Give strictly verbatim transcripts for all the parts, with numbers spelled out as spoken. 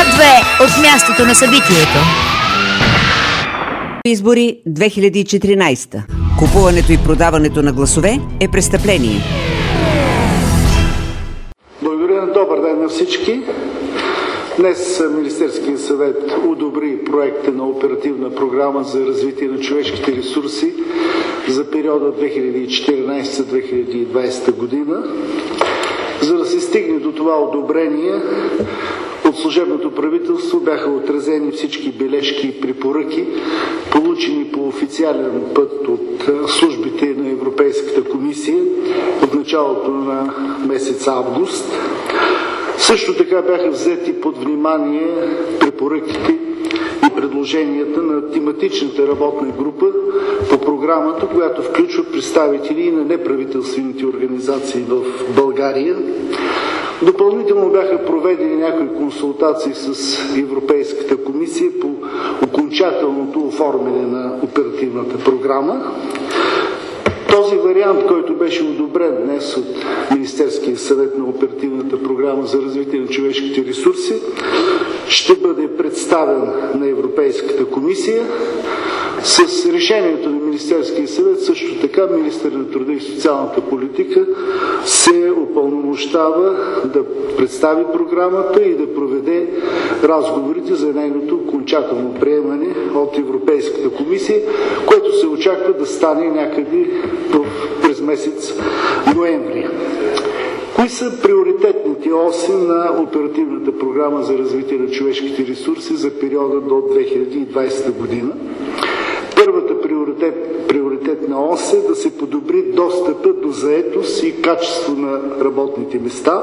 две от мястото на събитието. Избори две хиляди и четиринадесета. Купуването и продаването на гласове е престъпление. Благодаря, добър ден на всички. Днес Министерският съвет одобри проекта на оперативна програма за развитие на човешките ресурси за периода две хиляди и четиринадесета - две хиляди и двадесета година. За да се стигне до това одобрение, от служебното правителство бяха отразени всички бележки и препоръки, получени по официален път от службите на Европейската комисия в началото на месец август. Също така бяха взети под внимание препоръките и предложенията на тематичната работна група по програмата, която включва представители и на неправителствените организации в България. Допълнително бяха проведени някои консултации с Европейската комисия по окончателното оформяне на оперативната програма. Този вариант, който беше одобрен днес от Министерския съвет на оперативната програма за развитие на човешките ресурси, ще бъде представен на Европейската комисия. С решението на Министерския съвет също така министър на труда и социалната политика се упълномощава да представи програмата и да проведе разговорите за нейното окончателно приемане от Европейската комисия, което се очаква да стане някъде през месец ноември. Кои са приоритетните оси на оперативната програма за развитие на човешките ресурси за периода до две хиляди и двадесета година? Първата приоритет, приоритетна ос е да се подобри достъпа до заетост и качество на работните места.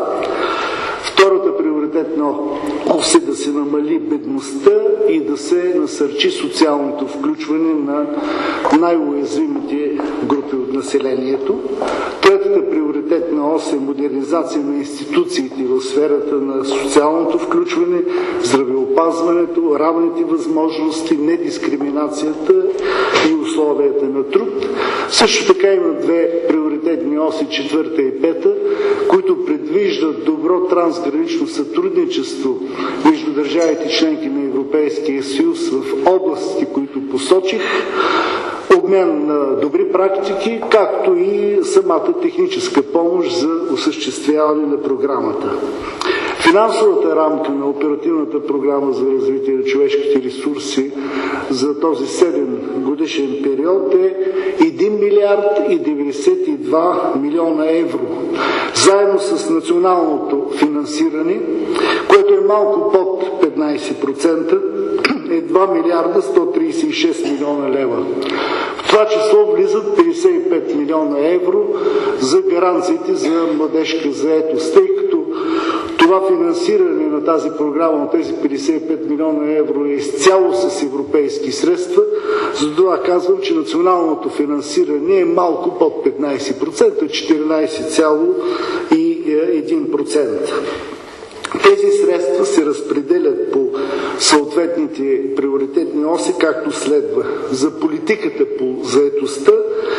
Втората приоритетна ос е да се намали бедността и да се насърчи социалното включване на най-уязвимите групи от населението. Третата приоритетна ос е модернизация на институциите в сферата на социалното включване, здравеопазването, равните възможности, недискриминацията и условията на труд. Също така има две приоритетни оси, четвърта и пета, които предвиждат добро трансгранично сътрудничество между държавите членки на Европейския съюз в области, които посочих, обмен на добри практики, както и самата техническа помощ за осъществяване на програмата. Финансовата рамка на оперативната програма за развитие на човешките ресурси за този седем годишен период е един милиард и деветдесет и два милиона евро. Заедно с националното финансиране, което е малко под петнадесет процента, е два милиарда сто тридесет и шест милиона лева. В това число влизат петдесет и пет милиона евро за гаранциите за младежка заетост, тъй като това финансиране на тази програма, на тези петдесет и пет милиона евро е изцяло с европейски средства. Затова казвам, че националното финансиране е малко под петнадесет процента, четиринадесет цяло и един процент. Тези средства се разпределят по съответните приоритетни оси, както следва. За политиката по заетостта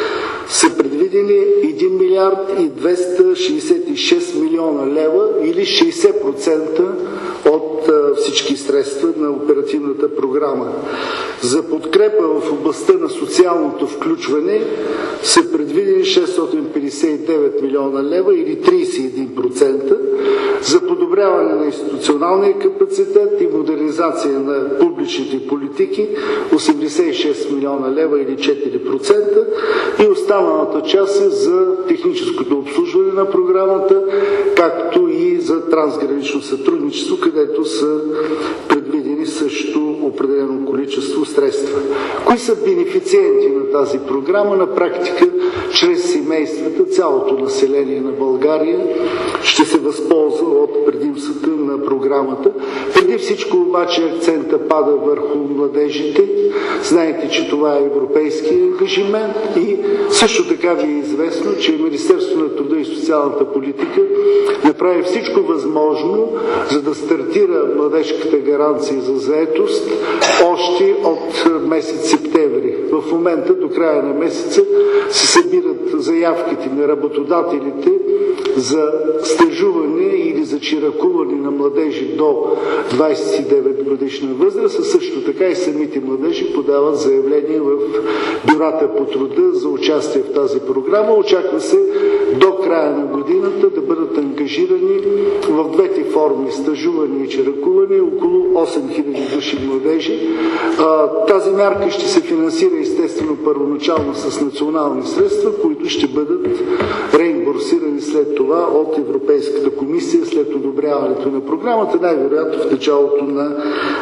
са предвидени един милиард и двеста шестдесет и шест милиона лева или шестдесет процента от всички средства на оперативната програма. За подкрепа в областта на социалното включване са предвидени шестстотин петдесет и девет милиона лева или тридесет и един процента. За подобряване на институционалния капацитет и модернизация на публичните политики осемдесет и шест милиона лева или четири процента, и останалата част е за техническото обслужване на програмата, както и за трансгранично сътрудничество, където са предвидени също определено количество средства. Кои са бенефициенти на тази програма? На практика, чрез семействата, цялото население на България ще се възползва от предимствата на програмата. Преди всичко обаче акцента пада върху младежите. Знаете, че това е европейски ангажимент и също така ви е известно, че Министерството на труда и социалната политика направи всичко възможно, за да стартира младежката гаранция за заетост още от месец септември. В момента до края на месеца се събират заявките на работодателите за стажуване или за чиракуване на младежи до двадесет и девет годишна възраст, а също така и самите младежи подават заявление в бюрата по труда за участие в тази програма. Очаква се до края на годината да бъдат ангажирани в двете форми стажуване и чиракуване около осем хиляди души младежи. Тази мярка ще се финансира естествено първоначално с национални средства, които ще бъдат реимбурсирани след това от Европейската комисия след одобряването на програмата, най-вероятно в началото на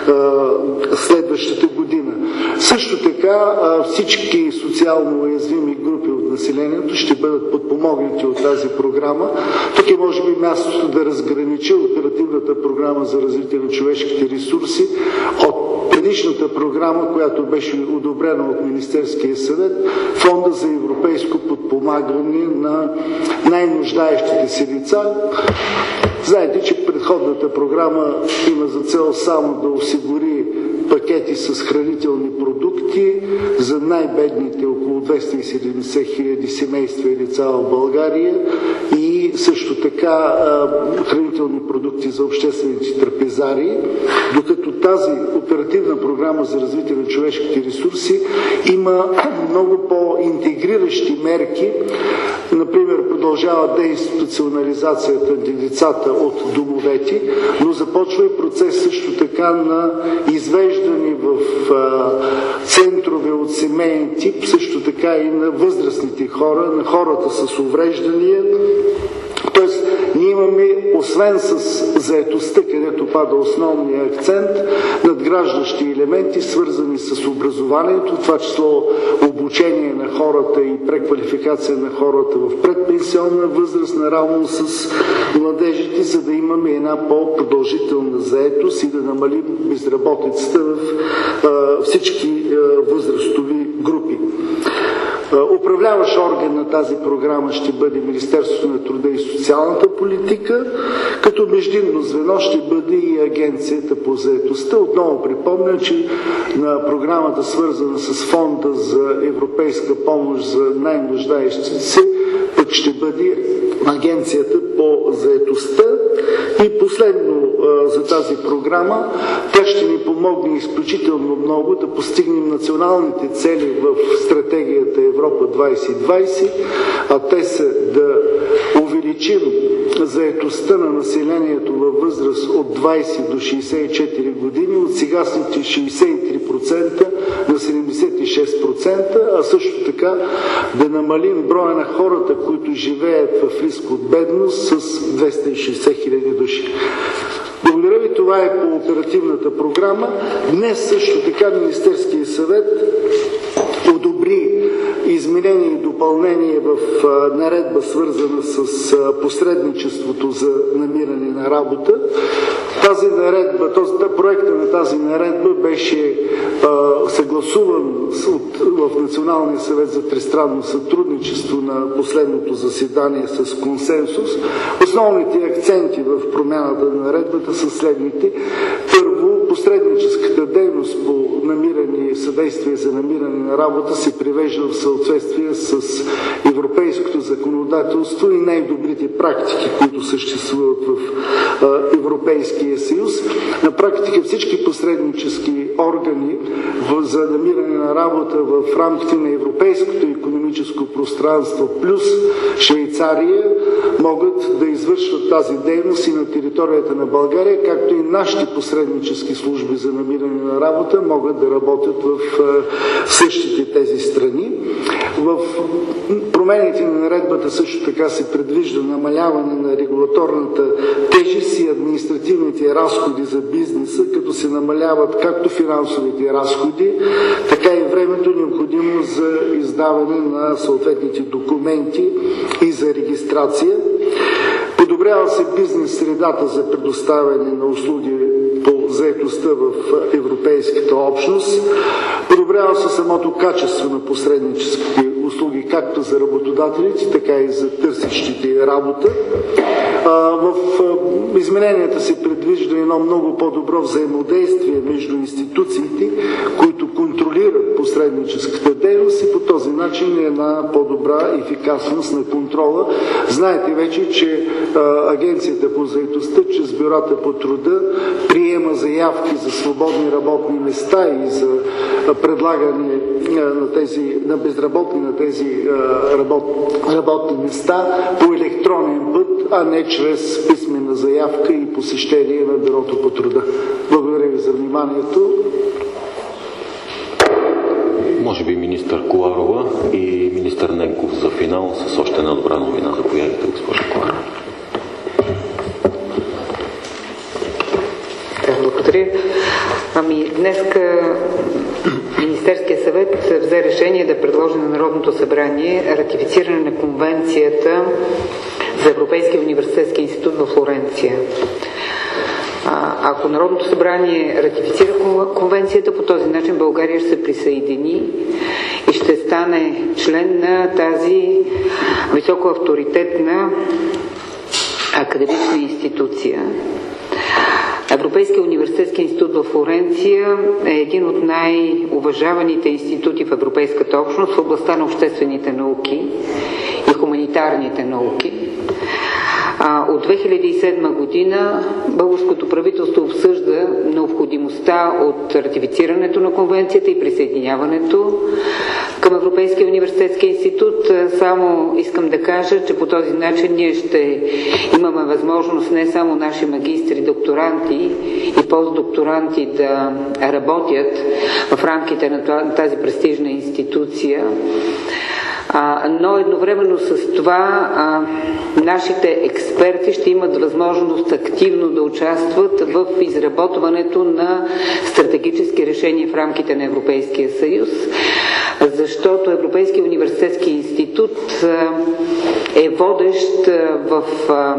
а, следващата година. Също така а, всички социално уязвими групи от населението ще бъдат подпомогнати от тази програма. Тук е може би мястото да разграничи оперативната програма за развитие на човешките ресурси от предишната програма, която беше одобрена от Министерския съвет, Фонда за европейско подпомагане на най-нуждаещите се лица. Знаете, че предходната програма има за цел само да осигури пакети с хранителни продукти за най-бедните около двеста и седемдесет хиляди семейства и лица в България и също така хранителни продукти за обществените трапезари, докато тази оперативна програма за развитие на човешките ресурси има много по-интегриращи мерки. Например, продължава деинституционализацията на децата от домовете, но започва и процес също така на извеждане в а, центрове от семейен тип, също така и на възрастните хора, на хората с увреждания. Тоест, ние имаме, освен с заетостта, където пада основния акцент, надграждащи елементи, свързани с образованието, това число обучение на хората и преквалификация на хората в предпенсионна възраст, наравно с младежите, за да имаме една по-продължителна заетост и да намалим безработицата в а, всички а, възрастови групи. Управляващ орган на тази програма ще бъде Министерството на труда и социалната политика, като междинно звено ще бъде и Агенцията по заетостта. Отново припомня, че на програмата, свързана с Фонда за европейска помощ за най-нуждаещите се, пък ще бъде Агенцията по заетостта. И последно за тази програма, тя ще ни помогне изключително много да постигнем националните цели в стратегията Европа двадесет двадесет, а те са да увеличим заетостта на населението във възраст от двадесет до шейсет и четири години, от сегашните шейсет и три процента на седемдесет и шест процента, а също така да намалим броя на хората, които живеят в риск от бедност с двеста и шейсет хиляди души. Благодаря ви, това е по оперативната програма. Днес също така Министерския съвет одобри изменение и допълнение в а, наредба, свързана с а, посредничеството за намиране на работа. Тази наредба, този, проекта на тази наредба беше а, съгласуван от, в Националния съвет за тристранно сътрудничество на последното заседание с консенсус. Основните акценти в промяната на наредбата са следните. Първо, посредническата дейност по намиране, съдействие за намиране на работа се привежда в съответствие с европейското законодателство и най-добрите практики, които съществуват в а, Европейския съюз. На практика всички посреднически органи в, за намиране на работа в рамките на европейското икономическо пространство плюс Швейцария могат да извършват тази дейност и на територията на България, както и нашите посреднически служби за намиране на работа могат да работят в същите тези страни. В промените на наредбата също така се предвижда намаляване на регулаторната тежест и административните разходи за бизнеса, като се намаляват както финансовите разходи, така и времето необходимо за издаване на съответните документи и за регистрация. Подобрява се бизнес средата за предоставяне на услуги по заетостта в Европейската общност. Подобрява се самото качество на посредническите услуги както за работодателите, така и за търсещите работа. В измененията се предвижда едно много по-добро взаимодействие между институциите, които контролират посредническата дейност и по този начин е една по-добра ефикасност на контрола. Знаете вече, че Агенцията по заетостта, чрез бюрата по труда, приема заявки за свободни работни места и за предлагане на, тези, на безработни на тези работ, работни места по електронен път, а не чрез писмена заявка и посещение на бюрото по труда. Благодаря ви за вниманието. Може би министър Коларова и министър Ненков за финал с още една добра новина. Заповядайте, госпожа Коларова. Благодаря. Ами, днеска Министерския съвет взе решение да предложи на Народното събрание ратифициране на конвенцията за Европейския университетски институт в Флоренция. А, ако Народното събрание ратифицира конвенцията, по този начин България ще се присъедини и ще стане член на тази високо авторитетна академична институция. Европейския университетски институт в Флоренция е един от най-уважаваните институти в Европейската общност в областта на обществените науки и хуманитарните науки. От две хиляди и седма година българското правителство обсъжда необходимостта от ратифицирането на конвенцията и присъединяването към Европейския университетски институт. Само искам да кажа, че по този начин ние ще имаме възможност не само наши магистри, докторанти и постдокторанти да работят в рамките на тази престижна институция, но едновременно с това а, нашите експерти ще имат възможност активно да участват в изработването на стратегически решения в рамките на Европейския съюз, защото Европейския университетски институт а, е водещ а, в а,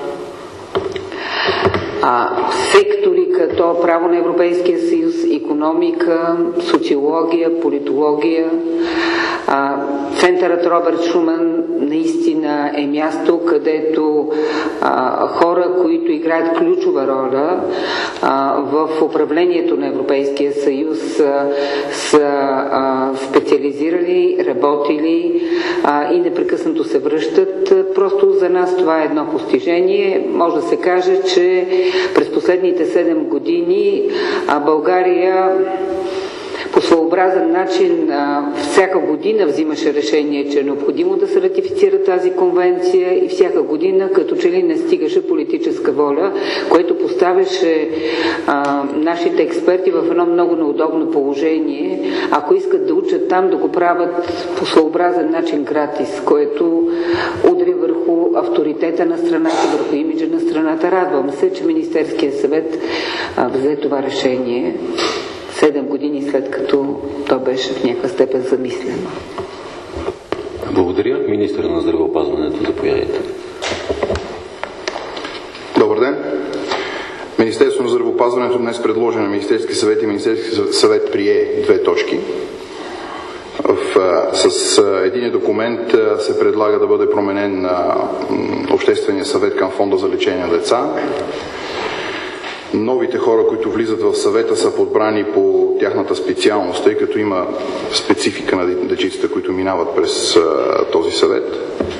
А, сектори като право на Европейския съюз, икономика, социология, политология. А, центърът Робърт Шуман наистина е място, където а, хора, които играят ключова роля а, в управлението на Европейския съюз, а, са а, специализирали, работили а, и непрекъснато се връщат. Просто за нас това е едно постижение. Може да се каже, че през последните седем години а, България по своеобразен начин а, всяка година взимаше решение, че е необходимо да се ратифицира тази конвенция и всяка година като че ли не стигаше политическа воля, което поставяше а, нашите експерти в едно много неудобно положение. Ако искат да учат там, да го правят по своеобразен начин гратис, което удари върху авторитета на страната, върху имиджа на страната. Радвам се, че Министерския съвет а, взе това решение седем години след като то беше в някаква степен замислено. Благодаря. Министър на здравеопазването, заповядайте. Добър ден. Министерството на здравеопазването днес предложи на Министерски съвет и Министерски съвет прие две точки. В, с един документ се предлага да бъде променен на Обществения съвет към Фонда за лечение на деца. Новите хора, които влизат в съвета, са подбрани по тяхната специалност, тъй като има специфика на дечиците, които минават през а, този съвет.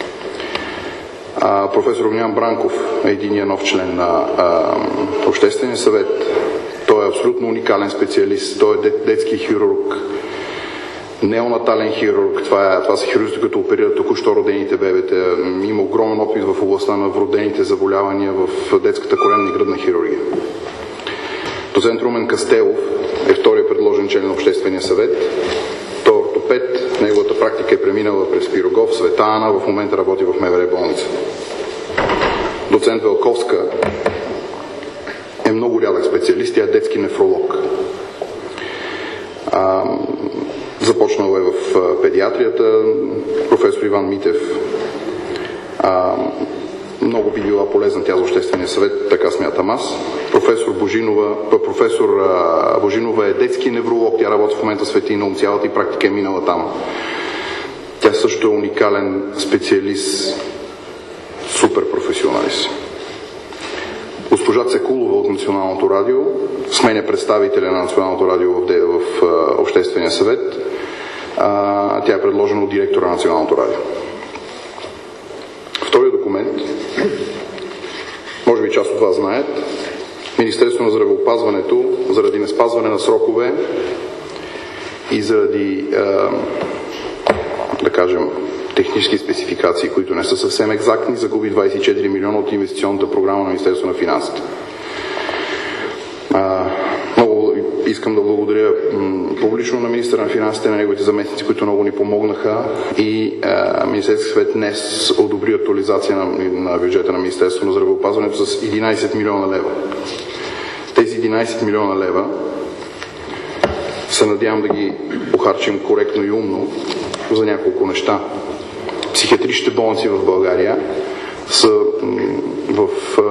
А, професор Огнян Бранков е единият нов член на а, Обществения съвет. Той е абсолютно уникален специалист. Той е детски хирург, неонатален хирург. Това, е, това са хирурзи, които оперират току-що родените бебета. Има огромен опит в областта на вродените заболявания в детската коленна и гръдна хирургия. Доцент Румен Кастелов е втория предложен член на Обществения съвет. Той е ортопед. Неговата практика е преминала през Пирогов, Света Ана. В момента работи в МВР болница. Доцент Велковска е много рядък специалист. Тя е детски нефролог. А, започнал е в педиатрията. Професор Иван Митев. А, много би била полезна тя за Обществения съвет, така смятам аз. Професор Божинова, професор Божинова е детски невролог. Тя работи в момента в Свети Наум. Цялата и практика е минала там. Тя също е уникален специалист, супер професионалист. Госпожа Цекулова от Националното радио сменя представителя на Националното радио в, в, в Обществения съвет. А, тя е предложена от директора на Националното радио. Вторият документ, може би част от вас знаят, Министерството на здравеопазването заради неспазване на срокове и заради, а, да кажем, технически спецификации, които не са съвсем екзактни, загуби двадесет и четири милиона от инвестиционната програма на Министерството на финансите. А, много искам да благодаря м, публично на министъра на финансите, на неговите заместници, които много ни помогнаха, и а, Министерски съвет днес одобри актуализация на, на бюджета на Министерството на здравеопазването с единадесет милиона лева. Тези единадесет милиона лева се надявам да ги похарчим коректно и умно за няколко неща. Психиатричните болници в България са в а,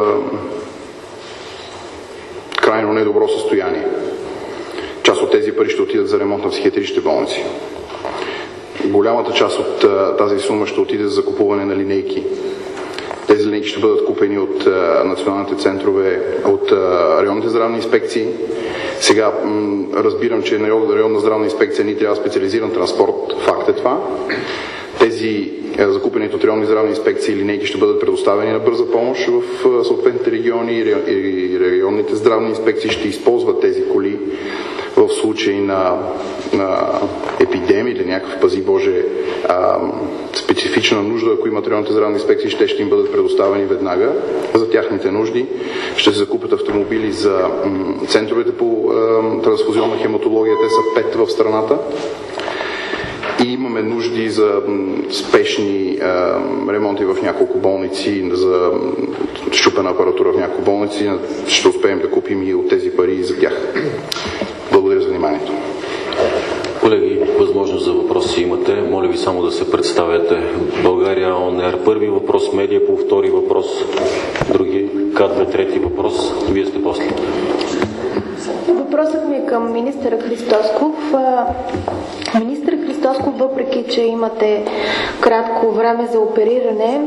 крайно недобро състояние. Част от тези пари ще отидат за ремонт на психиатричните болници. Голямата част от а, тази сума ще отиде за закупуване на линейки. Тези линейки ще бъдат купени от а, националните центрове, от а, районните здравни инспекции. Сега м, разбирам, че на районна здравна инспекция ни трябва специализиран транспорт. Факт е това. Тези закупените от районни здравни инспекции линейки ще бъдат предоставени на бърза помощ в съответните региони и районните здравни инспекции ще използват тези коли в случай на, на епидемия или някакъв, пази Боже, а, специфична нужда. Ако имат районните здравни инспекции, ще, ще им бъдат предоставени веднага за тяхните нужди. Ще се закупят автомобили за м, центровете по а, трансфузионна хематология. Те са пет в страната. И имаме нужди за спешни е, ремонти в няколко болници, за счупена апаратура в няколко болници. Ще успеем да купим и от тези пари за тях. Благодаря за вниманието. Колеги, възможност за въпроси имате. Моля ви само да се представяте. България Он Ер. Първи въпрос, Медиа по втори въпрос, други К две трети въпрос. Вие сте после. Въпросът ми е към министъра Христосков. Министър Христосков, въпреки че имате кратко време за опериране,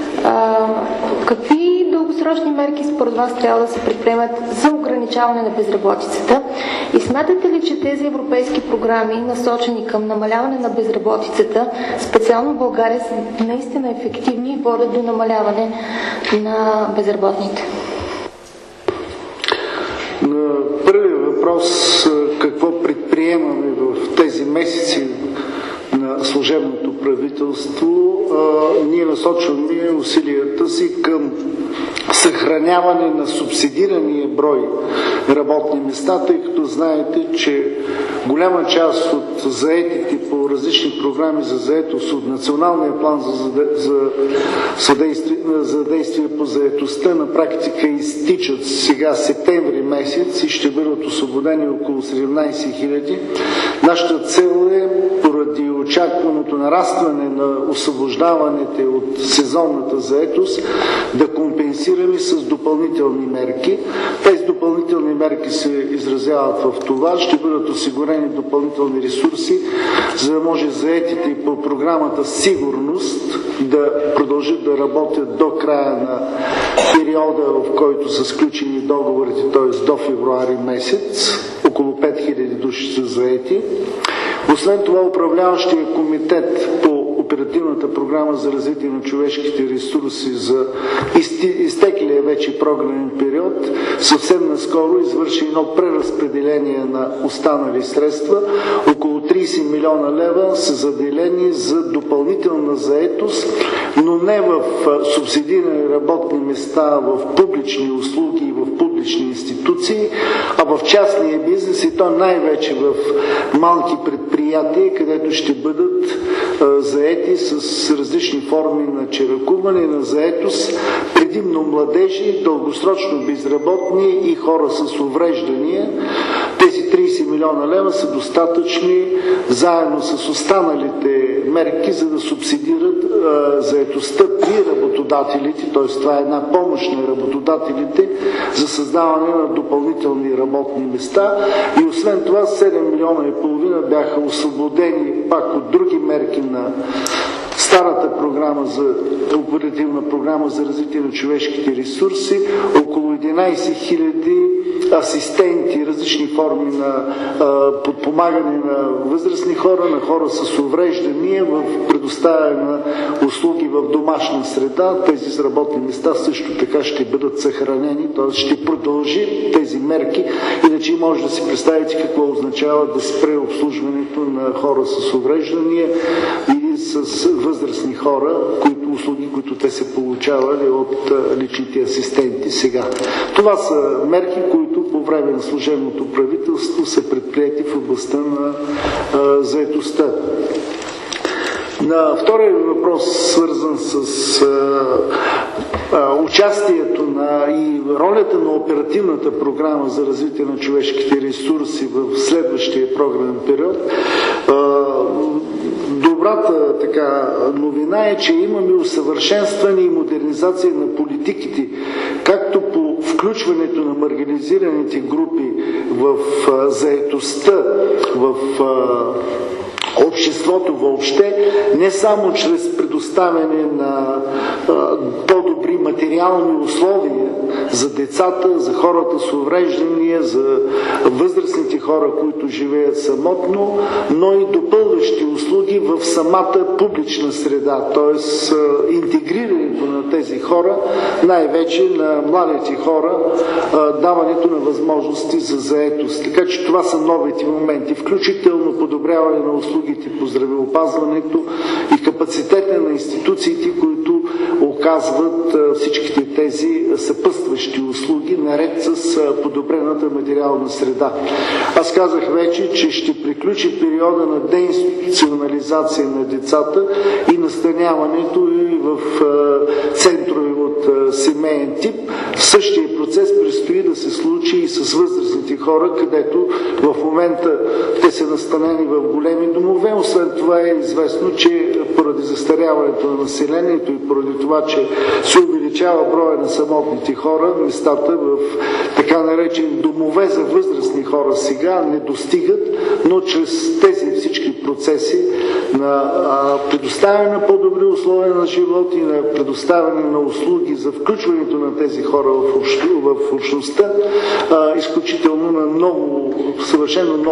какви дългосрочни мерки според вас трябва да се предприемат за ограничаване на безработицата? И смятате ли, че тези европейски програми, насочени към намаляване на безработицата, специално в България, са наистина ефективни и водят до намаляване на безработните? На първият въпрос, какво предприемаме в тези месеци на служебното правителство, ние насочваме усилията си към съхраняване на субсидирания брой работни места, тъй като знаете, че голяма част от заетите по различни програми за заетост от Националния план за, за, съдействие, за действие по заетостта на практика изтичат сега септември месец и ще бъдат освободени около седемнадесет хиляди. Нашата цел е, поради очакваното нарастване на освобождаваните от сезонната заетост, да компенсираме с допълнителни мерки. Тези допълнителни мерки се изразяват в това: ще бъдат осигурени допълнителни ресурси, за да може заетите по програмата Сигурност да продължат да работят до края на периода, в който са сключени договорите, т.е. до февруари месец. Около пет хиляди души са заети. Освен това, управляващия комитет по Оперативната програма за развитие на човешките ресурси за изтеклия вече програмен период съвсем наскоро извърши едно преразпределение на останали средства. Около тридесет милиона лева са заделени за допълнителна заетост, но не в субсидирани работни места, в публични услуги и в публични институции, а в частния бизнес, и то най-вече в малки предприятия, където ще бъдат а, заети с различни форми на чиракуване, на заетост, предимно младежи, дългосрочно безработни и хора с увреждания, тези трийсет милиона лева са достатъчни заедно с останалите мерки, за да субсидират а, заетостта при работодателите, т.е. това е една помощ на работодателите за създаване на допълнителни работни места. И освен това седем милиона и половина бяха освободени пак от други мерки на старата програма за оперативна програма за развитие на човешките ресурси, около единайсет хиляди асистенти, различни форми на а, подпомагане на възрастни хора, на хора с увреждания в предоставяне на услуги в домашна среда. Тези работни места също така ще бъдат съхранени, т.е. ще продължи тези мерки, иначе може да си представите какво означава да спре обслужването на хора с увреждания и с възрастни хора, които, услуги, които те се получавали от личните асистенти сега. Това са мерки, които по време на служебното правителство са предприети в областта на а, заетостта. На втория въпрос, свързан с а, а, участието на и ролята на оперативната програма за развитие на човешките ресурси в следващия програмен период, а, добрата така новина е, че имаме усъвършенстване и модернизация на политиките, както по включването на маргинализираните групи в а, заетостта, в а, обществото въобще, не само чрез предоставяне на а, по-добри материални условия за децата, за хората с увреждания, за възрастните хора, които живеят самотно, но и допълващи услуги в самата публична среда, т.е. интегрирането на тези хора, най-вече на младите хора, а, даването на възможности за заетост. Така че това са новите моменти, включително подобряване на услугите по здравеопазването и капацитета на институциите, които оказват всичките тези съпътстващи услуги, наред с подобрената материална среда. Аз казах вече, че ще приключи периода на деинституционализация на децата и настаняването и в центрове от семейен тип. Същия процес предстои да се случи и с възрастните хора, където в момента те са настанени в големи домове. Освен това е известно, че поради застаряването на населението и поради това, че се увеличава броя на самотните хора, местата в така наречени домове за възрастни хора сега не достигат, но чрез тези всички процеси на а, предоставяне на по-добри условия на живот и на предоставяне на услуги за включването на тези хора в, общ, в общността, а, изключително на много, съвършено много